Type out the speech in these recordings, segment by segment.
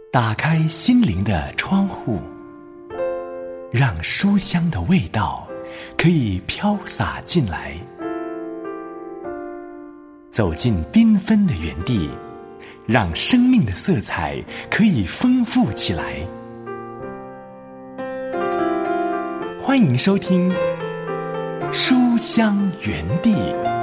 打开心灵的窗户，让书香的味道可以飘洒进来。走进缤纷的园地，让生命的色彩可以丰富起来。欢迎收听书香园地。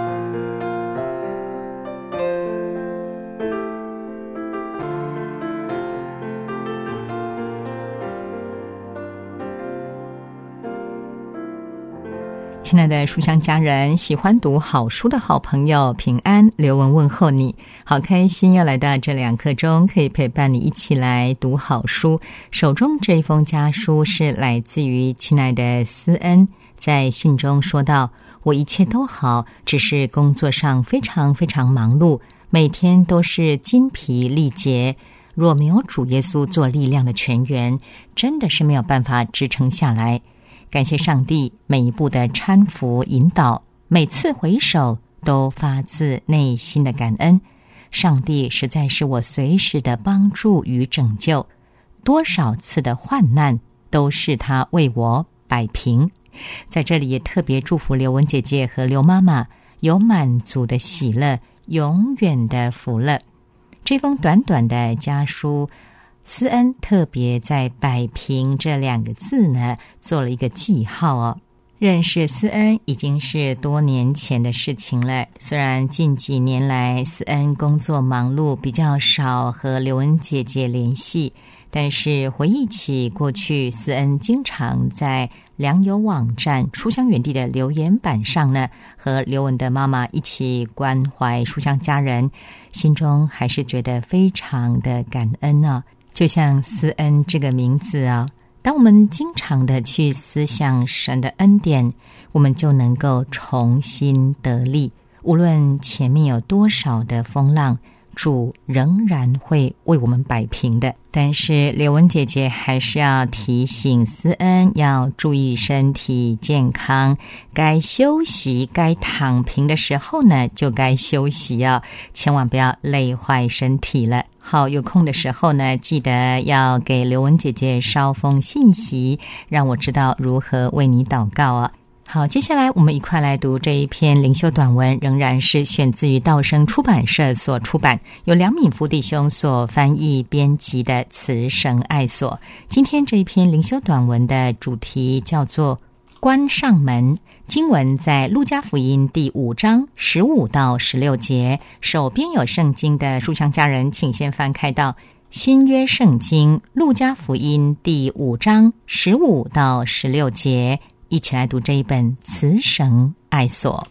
亲爱的书香家人，喜欢读好书的好朋友，平安，刘文问候你。好开心要来到这2刻钟，可以陪伴你一起来读好书。手中这一封家书是来自于亲爱的思恩，在信中说道：我一切都好，只是工作上非常非常忙碌，每天都是精疲力竭，若没有主耶稣做力量的泉源，真的是没有办法支撑下来。感谢上帝每一步的搀扶引导，每次回首都发自内心的感恩。上帝实在是我随时的帮助与拯救，多少次的患难都是他为我摆平。在这里也特别祝福刘文姐姐和刘妈妈有满足的喜乐，永远的福乐。这封短短的家书，思恩特别在摆平这2个字呢做了一个记号哦。认识思恩已经是多年前的事情了，虽然近几年来思恩工作忙碌，比较少和刘文姐姐联系，但是回忆起过去，思恩经常在良友网站书香园地的留言板上呢，和刘文的妈妈一起关怀书香家人，心中还是觉得非常的感恩啊。就像思恩这个名字啊，当我们经常的去思想神的恩典，我们就能够重新得力。无论前面有多少的风浪，主仍然会为我们摆平的。但是刘文姐姐还是要提醒思恩要注意身体健康，该休息该躺平的时候呢就该休息啊，千万不要累坏身体了。好，有空的时候呢，记得要给刘文姐姐捎封信息，让我知道如何为你祷告啊。好，接下来我们一块来读这一篇灵修短文，仍然是选自于道生出版社所出版，由梁敏夫弟兄所翻译编辑的《慈神爱所》。今天这一篇灵修短文的主题叫做关上门，经文在路加福音第5章15到16节。手边有圣经的书香家人，请先翻开到新约圣经路加福音第5章15到16节，一起来读这一本慈神爱所。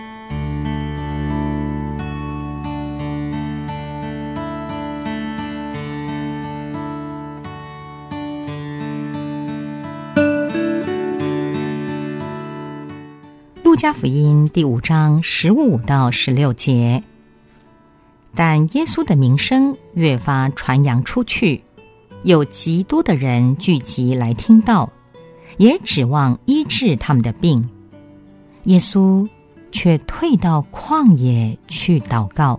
路加福音第5章15到16节。但耶稣的名声越发传扬出去，有极多的人聚集来听道，也指望医治他们的病。耶稣却退到旷野去祷告。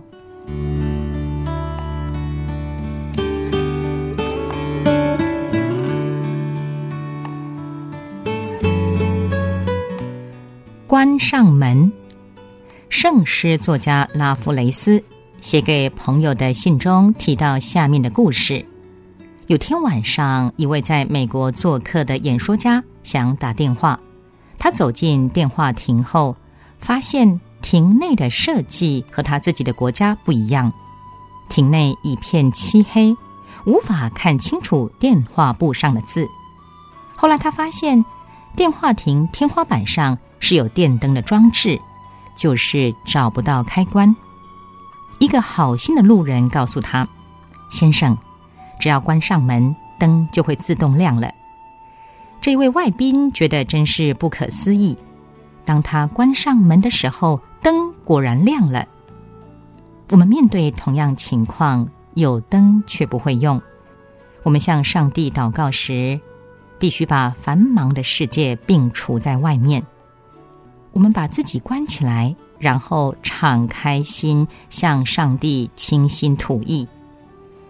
关上门。圣诗作家拉夫雷斯写给朋友的信中提到下面的故事。有天晚上，一位在美国做客的演说家想打电话，他走进电话亭后，发现亭内的设计和他自己的国家不一样。亭内一片漆黑，无法看清楚电话簿上的字。后来他发现电话亭天花板上是有电灯的装置，就是找不到开关。一个好心的路人告诉他：先生，只要关上门，灯就会自动亮了。这位外宾觉得真是不可思议，当他关上门的时候，灯果然亮了。我们面对同样情况，有灯却不会用，我们向上帝祷告时，必须把繁忙的世界摒除在外面。我们把自己关起来，然后敞开心向上帝倾心吐意。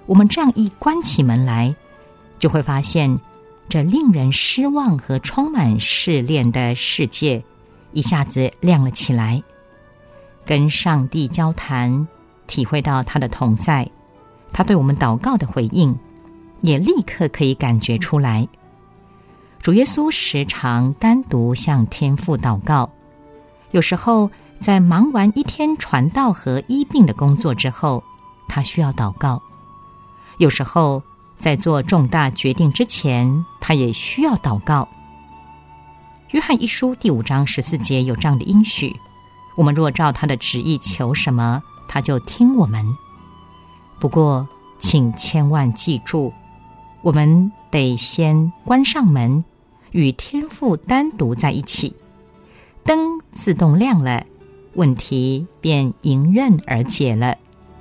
我们这样一关起门来，就会发现这令人失望和充满试炼的世界一下子亮了起来。跟上帝交谈，体会到他的同在，他对我们祷告的回应也立刻可以感觉出来。主耶稣时常单独向天父祷告，有时候在忙完一天传道和医病的工作之后，他需要祷告；有时候在做重大决定之前，他也需要祷告。约翰一书第5章14节有这样的应许：我们若照他的旨意求什么，他就听我们。不过请千万记住，我们得先关上门，与天父单独在一起，灯自动亮了，问题便迎刃而解了。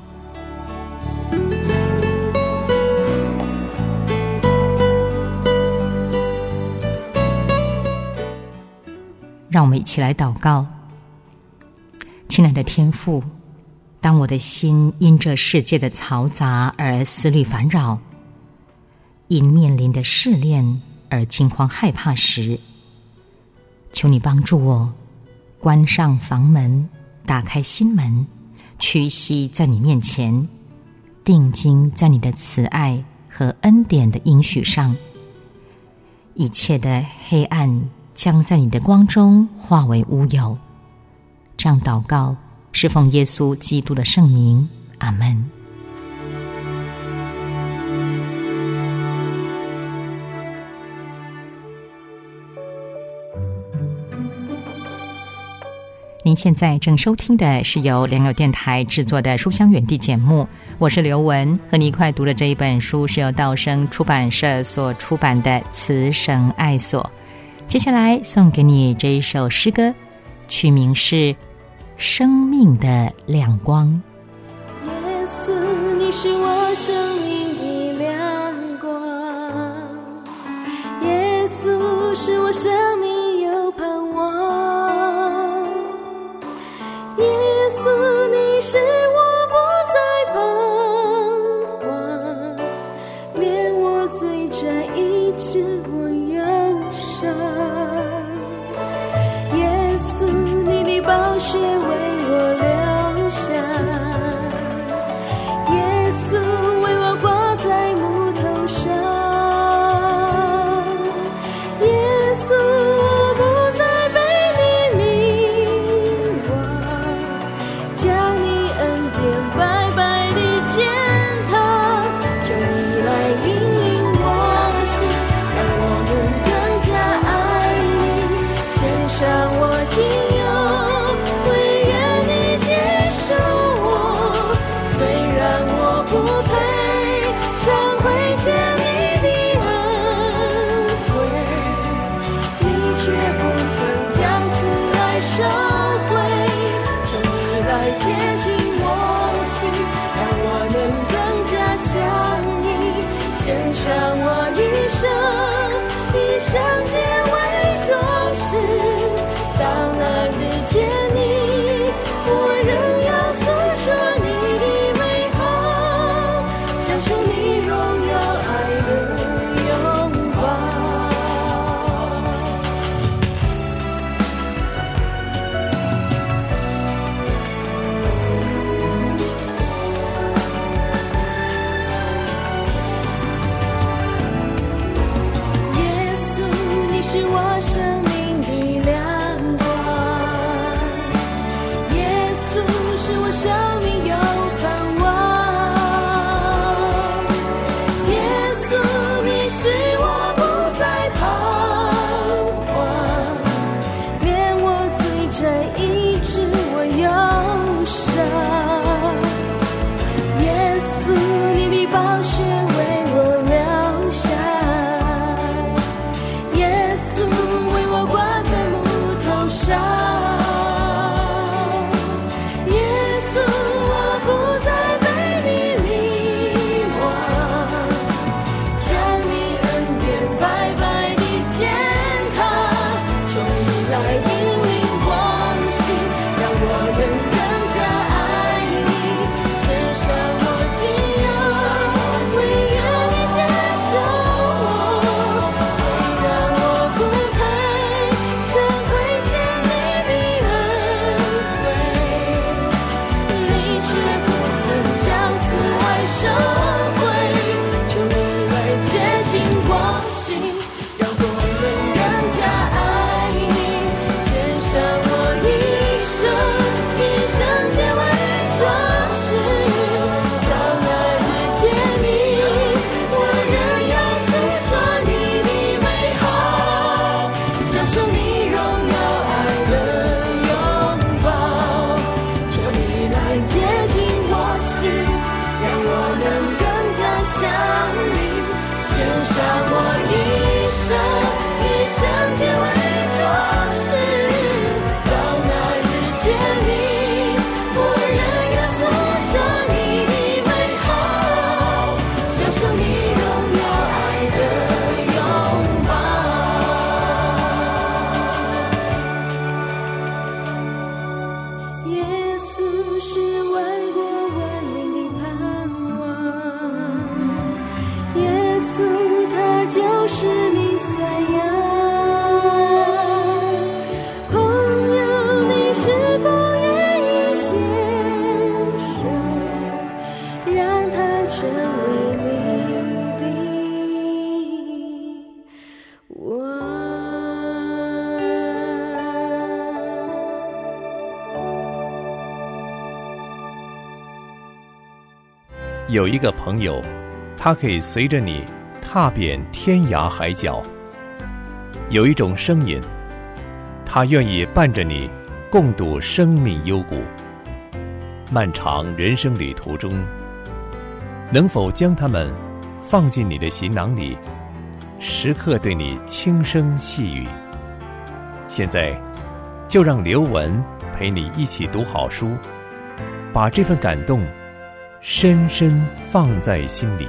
让我们一起来祷告。亲爱的天父，当我的心因这世界的嘈杂而思虑烦扰，因面临的试炼而惊慌害怕时，求你帮助我关上房门，打开心门，屈膝在你面前，定睛在你的慈爱和恩典的应许上。一切的黑暗将在你的光中化为乌有。这样祷告是奉耶稣基督的圣名，阿们。您现在正收听的是由良友电台制作的书香园地节目，我是刘文，和你一块读的这一本书是由道生出版社所出版的《慈神爱所》。接下来送给你这一首诗歌，曲名是《生命的亮光》。 耶稣，你是我生命的亮光，耶稣是我生命有盼望，耶稣你是我不再彷徨，免我罪债，医治我忧伤，耶稣你的宝血为我留下，耶稣为我挂在木头上，耶稣我不再被你迷惘，将你恩典白白地践踏，求你来引领我心，让我们更加爱你，献上我仅有，唯愿你接受我，虽然我不配常会见你的恩惠，你却不曾将慈爱收回，求你来接近我心，让我能更加像你，献上我一生，以圣洁为装饰，到那日见你，我仍要诉说你的美好，享受你荣耀爱的拥抱。耶稣，你是我生命的亮光，耶稣是我生命有盼望， 想你，献上我一生，以圣洁为装饰。到那日见你，我仍要诉说你的美好，享受你荣耀爱的拥抱。耶稣是万国万民的盼望，耶稣他就是弥赛亚。朋友，你是否愿意接受，让他成为你的王？ 有一个朋友，他可以随着你踏遍天涯海角。有一种声音，他愿意伴着你共度生命幽谷。漫长人生旅途中，能否将他们放进你的行囊里，时刻对你轻声细语？现在就让刘文陪你一起读好书，把这份感动深深放在心里。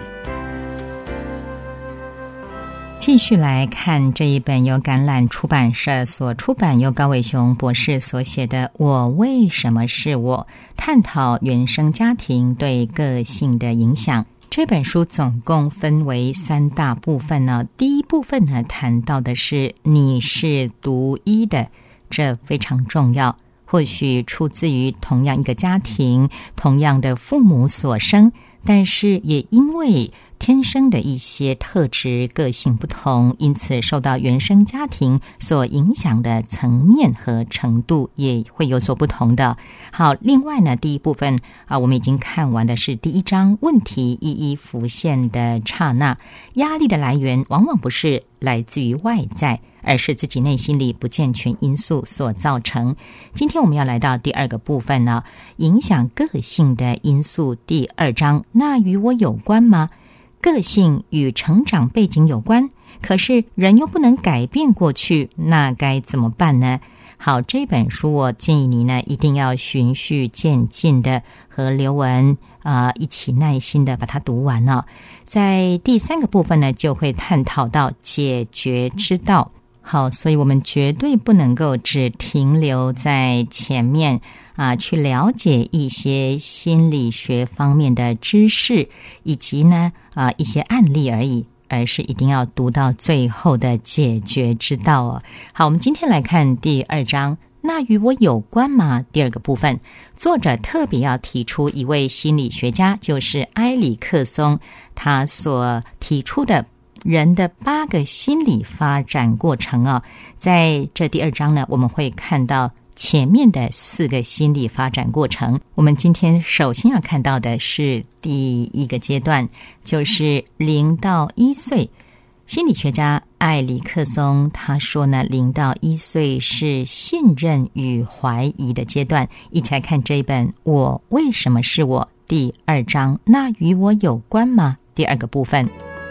继续来看这一本由橄榄出版社所出版，由高伟雄博士所写的《我为什么是我》，探讨原生家庭对个性的影响。这本书总共分为3大部分呢。第一部分呢，谈到的是你是独一的，这非常重要。或许出自于同样一个家庭，同样的父母所生，但是也因为天生的一些特质个性不同，因此受到原生家庭所影响的层面和程度也会有所不同的。好，另外呢，第一部分我们已经看完的是第1章，问题一一浮现的刹那。压力的来源往往不是来自于外在，而是自己内心里不健全因素所造成。今天我们要来到第2个部分呢，影响个性的因素。第2章，那与我有关吗？个性与成长背景有关，可是人又不能改变过去，那该怎么办呢？好，这本书我建议你呢，一定要循序渐进的和刘文一起耐心的把它读完了。在第3个部分呢，就会探讨到解决之道。好，所以我们绝对不能够只停留在前面去了解一些心理学方面的知识，以及呢一些案例而已，而是一定要读到最后的解决之道哦。好，我们今天来看第2章，那与我有关吗？第2个部分，作者特别要提出一位心理学家，就是埃里克松，他所提出的人的8个心理发展过程哦。在这第2章呢，我们会看到前面的4个心理发展过程。我们今天首先要看到的是第1个阶段，就是0到1岁。心理学家艾里克松他说呢，0到1岁是信任与怀疑的阶段。一起来看这一本《我为什么是我》第2章，那与我有关吗？第2个部分。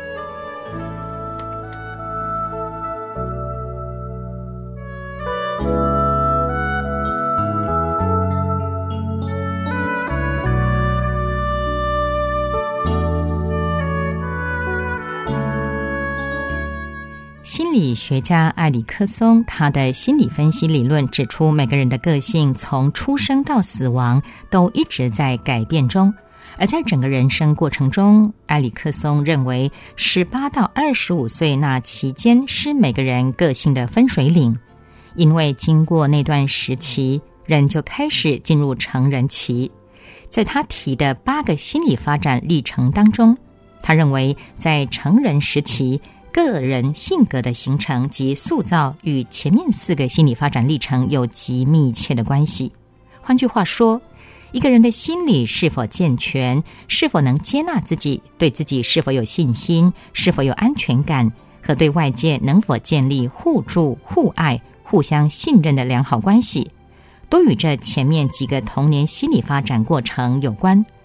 心理学家埃里克松他的心理分析理论指出，每个人的个性从出生到死亡都一直在改变中，而在整个人生过程中，埃里克松认为18到25岁那期间是每个人个性的分水岭，因为经过那段时期，人就开始进入成人期。在他提的8个心理发展历程当中，他认为在成人时期，个人性格的形成及塑造与前面4个心理发展历程有极密切的关系。换句话说，一个人的心理是否健全，是否能接纳自己，对自己是否有信心，是否有安全感，和对外界能否建立互助、互爱、互相信任的良好关系，都与这前面几个童年心理发展过程有关。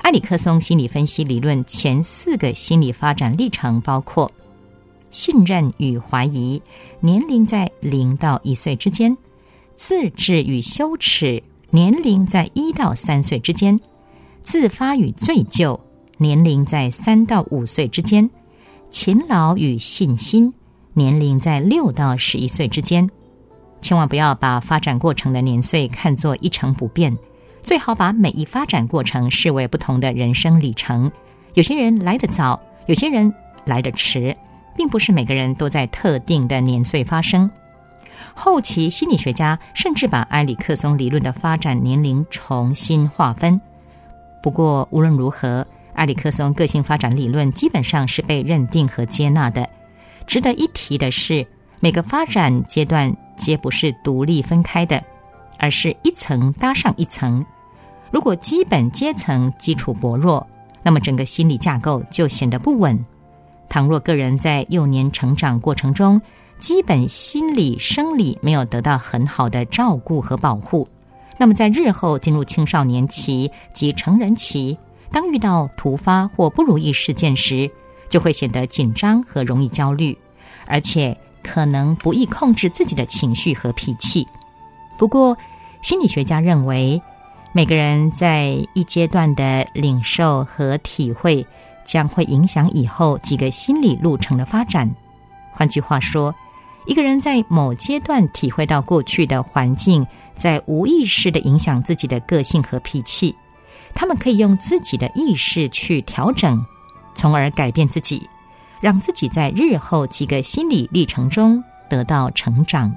埃里克松心理分析理论前4个心理发展历程包括信任与怀疑，年龄在0到1岁之间；自制与羞耻，年龄在1到3岁之间；自发与罪疚，年龄在3到5岁之间；勤劳与信心，年龄在6到11岁之间。千万不要把发展过程的年岁看作一成不变，最好把每一发展过程视为不同的人生里程。有些人来得早，有些人来得迟，并不是每个人都在特定的年岁发生。后期心理学家甚至把埃里克松理论的发展年龄重新划分。不过无论如何，埃里克松个性发展理论基本上是被认定和接纳的。值得一提的是，每个发展阶段皆不是独立分开的，而是一层搭上一层。如果基本阶层基础薄弱，那么整个心理架构就显得不稳。倘若个人在幼年成长过程中，基本心理生理没有得到很好的照顾和保护，那么在日后进入青少年期及成人期，当遇到突发或不如意事件时，就会显得紧张和容易焦虑，而且可能不易控制自己的情绪和脾气。不过心理学家认为，每个人在一阶段的领受和体会将会影响以后几个心理路程的发展。换句话说，一个人在某阶段体会到过去的环境在无意识地影响自己的个性和脾气，他们可以用自己的意识去调整，从而改变自己，让自己在日后几个心理历程中得到成长。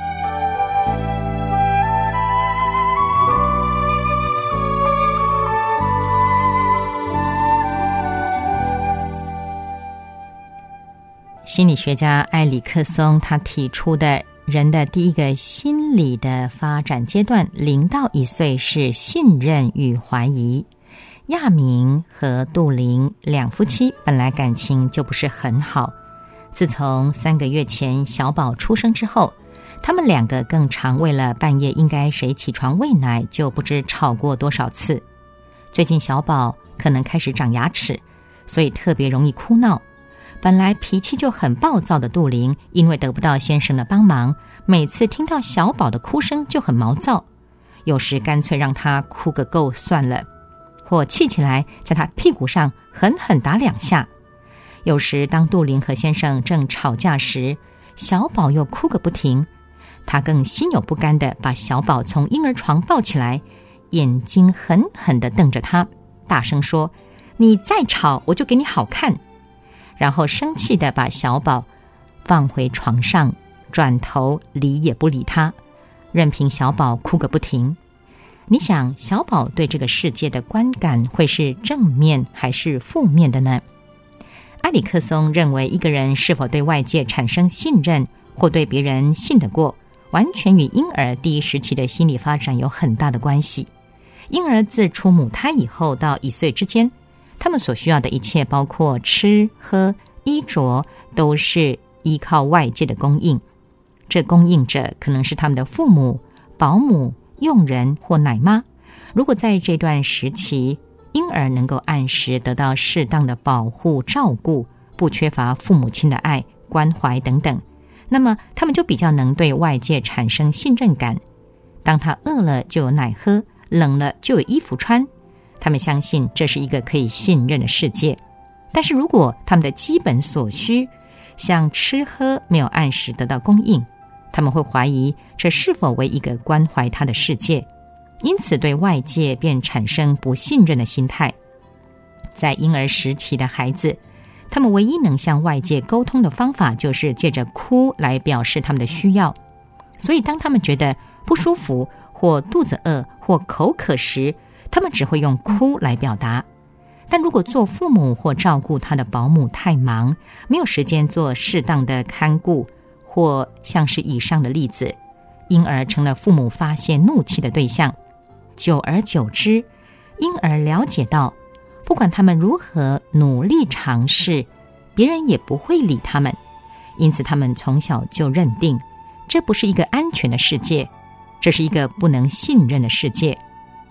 心理学家埃里克松他提出的人的第一个心理的发展阶段0到1岁是信任与怀疑。亚明和杜林两夫妻本来感情就不是很好，自从3个月前小宝出生之后，他们2个更常为了半夜应该谁起床喂奶就不知吵过多少次。最近小宝可能开始长牙齿，所以特别容易哭闹。本来脾气就很暴躁的杜林，因为得不到先生的帮忙，每次听到小宝的哭声就很毛躁，有时干脆让他哭个够算了，或气起来在他屁股上狠狠打2下。有时当杜林和先生正吵架时，小宝又哭个不停，他更心有不甘地把小宝从婴儿床抱起来，眼睛狠狠地瞪着他，大声说：“你再吵我就给你好看。”然后生气地把小宝放回床上，转头理也不理他，任凭小宝哭个不停。你想，小宝对这个世界的观感会是正面还是负面的呢？埃里克松认为，一个人是否对外界产生信任或对别人信得过，完全与婴儿第一时期的心理发展有很大的关系。婴儿自出母胎以后到1岁之间，他们所需要的一切，包括吃喝衣着，都是依靠外界的供应。这供应者可能是他们的父母、保姆、佣人或奶妈。如果在这段时期，婴儿能够按时得到适当的保护照顾，不缺乏父母亲的爱、关怀等等，那么他们就比较能对外界产生信任感。当他饿了就有奶喝，冷了就有衣服穿，他们相信这是一个可以信任的世界。但是如果他们的基本所需，像吃喝没有按时得到供应，他们会怀疑这是否为一个关怀他的世界，因此对外界便产生不信任的心态。在婴儿时期的孩子，他们唯一能向外界沟通的方法就是借着哭来表示他们的需要。所以当他们觉得不舒服或肚子饿或口渴时，他们只会用哭来表达。但如果做父母或照顾他的保姆太忙，没有时间做适当的看顾，或像是以上的例子，婴儿成了父母发泄怒气的对象。久而久之，婴儿了解到，不管他们如何努力尝试，别人也不会理他们，因此他们从小就认定，这不是一个安全的世界，这是一个不能信任的世界。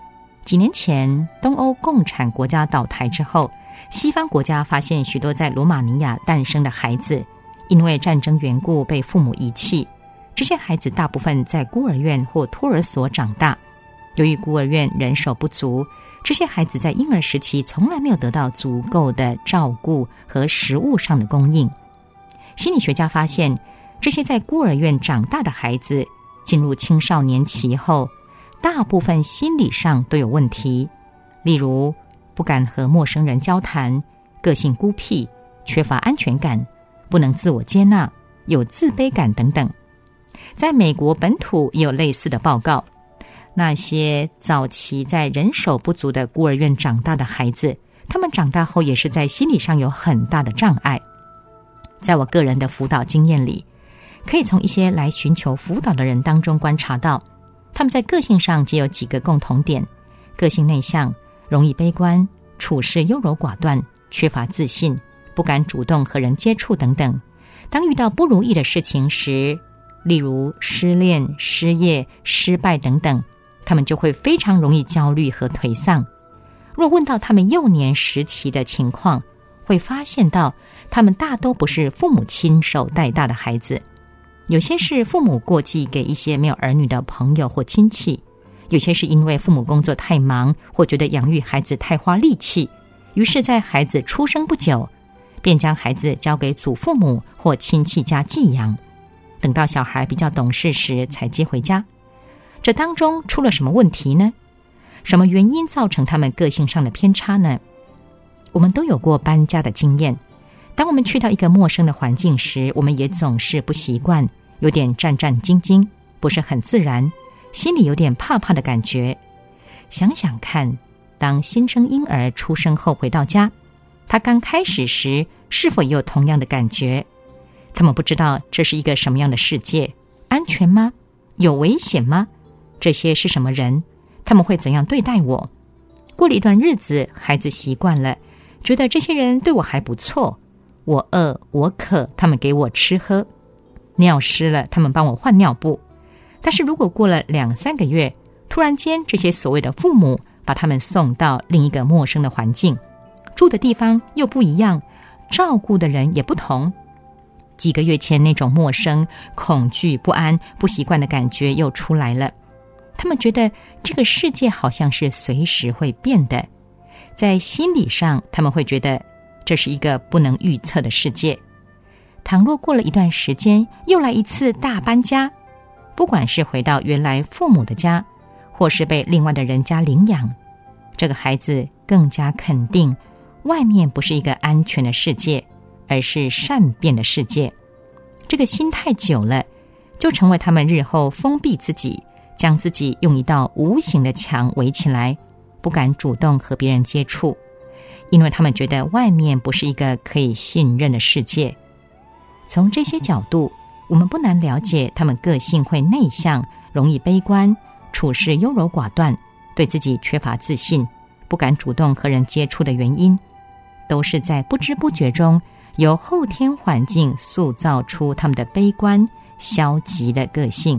几年前，东欧共产国家倒台之后，西方国家发现许多在罗马尼亚诞生的孩子，因为战争缘故被父母遗弃。这些孩子大部分在孤儿院或托儿所长大。由于孤儿院人手不足，这些孩子在婴儿时期从来没有得到足够的照顾和食物上的供应。心理学家发现，这些在孤儿院长大的孩子进入青少年期后，大部分心理上都有问题，例如不敢和陌生人交谈，个性孤僻，缺乏安全感，不能自我接纳，有自卑感等等。在美国本土也有类似的报告，那些早期在人手不足的孤儿院长大的孩子，他们长大后也是在心理上有很大的障碍。在我个人的辅导经验里，可以从一些来寻求辅导的人当中观察到，他们在个性上皆有几个共同点：个性内向，容易悲观，处事优柔寡断，缺乏自信，不敢主动和人接触等等。当遇到不如意的事情时，例如失恋、失业、失败等等，他们就会非常容易焦虑和颓丧。若问到他们幼年时期的情况，会发现到他们大都不是父母亲手带大的孩子，有些是父母过继给一些没有儿女的朋友或亲戚，有些是因为父母工作太忙，或觉得养育孩子太花力气，于是在孩子出生不久，便将孩子交给祖父母或亲戚家寄养，等到小孩比较懂事时才接回家。这当中出了什么问题呢？什么原因造成他们个性上的偏差呢？我们都有过搬家的经验，当我们去到一个陌生的环境时，我们也总是不习惯，有点战战兢兢，不是很自然，心里有点怕怕的感觉。想想看，当新生婴儿出生后回到家，他刚开始时是否也有同样的感觉？他们不知道这是一个什么样的世界，安全吗？有危险吗？这些是什么人？他们会怎样对待我？过了一段日子，孩子习惯了，觉得这些人对我还不错，我饿我渴，他们给我吃喝，尿湿了，他们帮我换尿布。但是如果过了2-3个月，突然间这些所谓的父母把他们送到另一个陌生的环境，住的地方又不一样，照顾的人也不同，几个月前那种陌生、恐惧、不安、不习惯的感觉又出来了。他们觉得这个世界好像是随时会变的，在心理上他们会觉得这是一个不能预测的世界。倘若过了一段时间又来一次大搬家，不管是回到原来父母的家，或是被另外的人家领养，这个孩子更加肯定外面不是一个安全的世界，而是善变的世界。这个心态久了，就成为他们日后封闭自己，将自己用一道无形的墙围起来，不敢主动和别人接触，因为他们觉得外面不是一个可以信任的世界。从这些角度，我们不难了解他们个性会内向，容易悲观，处事优柔寡断，对自己缺乏自信，不敢主动和人接触的原因，都是在不知不觉中由后天环境塑造出他们的悲观、消极的个性。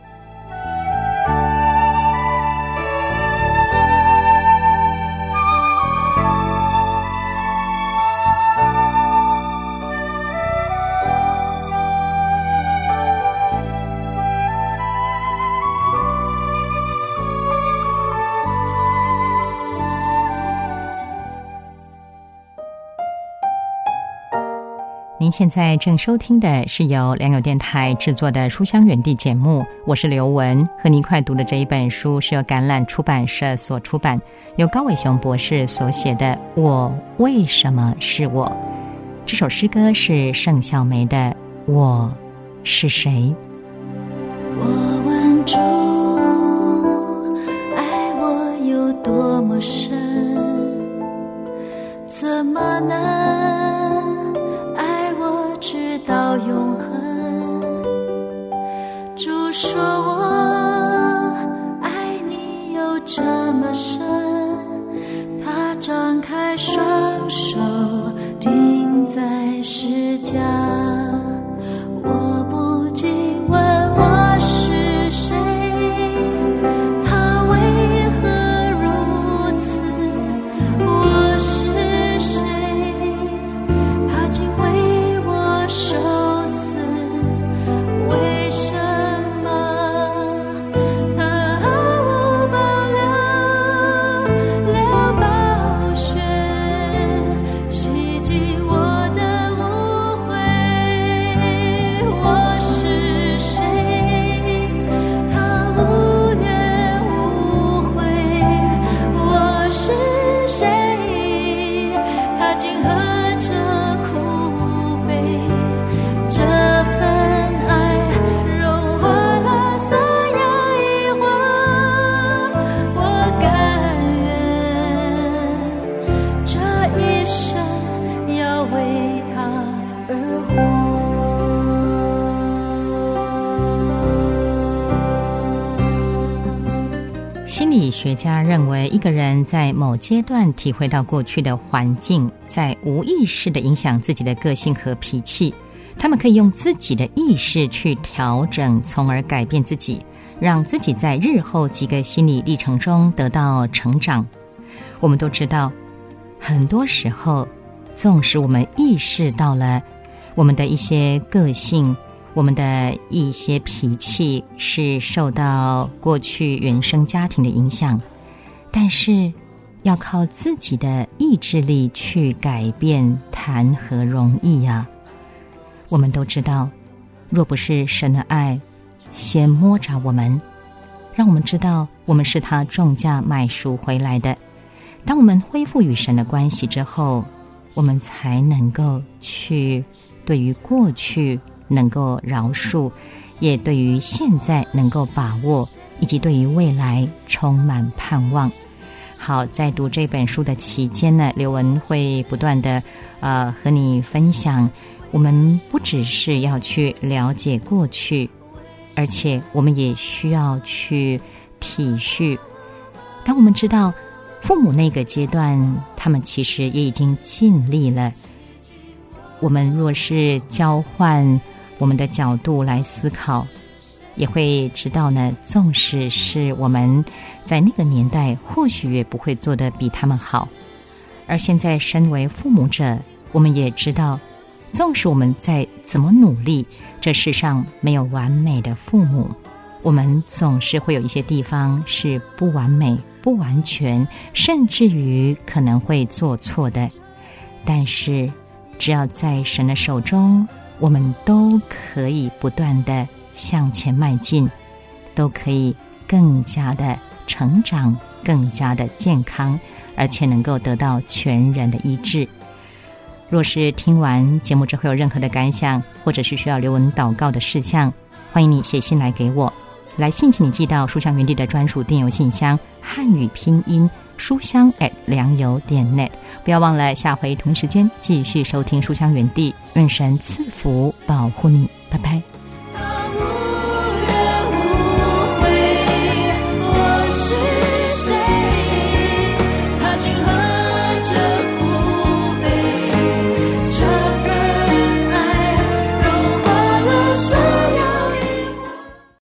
您现在正收听的是由良友电台制作的书香园地节目，我是刘文，和您一块读的这一本书是由橄榄出版社所出版，由高伟雄博士所写的《我为什么是我》。这首诗歌是盛小梅的《我是谁》。 我问主，爱我有多么深，怎么能直到永恒？主说我爱你有这么深，他张开双手钉在石架，我不禁问我是谁，他为何如学家认为，一个人在某阶段体会到过去的环境，在无意识地影响自己的个性和脾气，他们可以用自己的意识去调整，从而改变自己，让自己在日后几个心理历程中得到成长。我们都知道，很多时候，纵使我们意识到了我们的一些个性，我们的一些脾气是受到过去原生家庭的影响，但是要靠自己的意志力去改变，谈何容易啊！我们都知道，若不是神的爱先摸着我们，让我们知道我们是他重价买赎回来的，当我们恢复与神的关系之后，我们才能够去对于过去能够饶恕，也对于现在能够把握，以及对于未来充满盼望。好，在读这本书的期间呢，刘文会不断的和你分享，我们不只是要去了解过去，而且我们也需要去体恤。当我们知道父母那个阶段，他们其实也已经尽力了，我们若是交换我们的角度来思考，也会知道呢，纵使是我们在那个年代或许也不会做得比他们好，而现在身为父母者，我们也知道，纵使我们再怎么努力，这世上没有完美的父母，我们总是会有一些地方是不完美、不完全，甚至于可能会做错的。但是只要在神的手中，我们都可以不断的向前迈进，都可以更加的成长，更加的健康，而且能够得到全人的医治。若是听完节目之后有任何的感想，或者是需要刘文祷告的事项，欢迎你写信来给我。来信请你寄到书香园地的专属电邮信箱，汉语拼音书香@良友.net。不要忘了下回同时间继续收听书香园地，愿神赐福保护你，拜拜。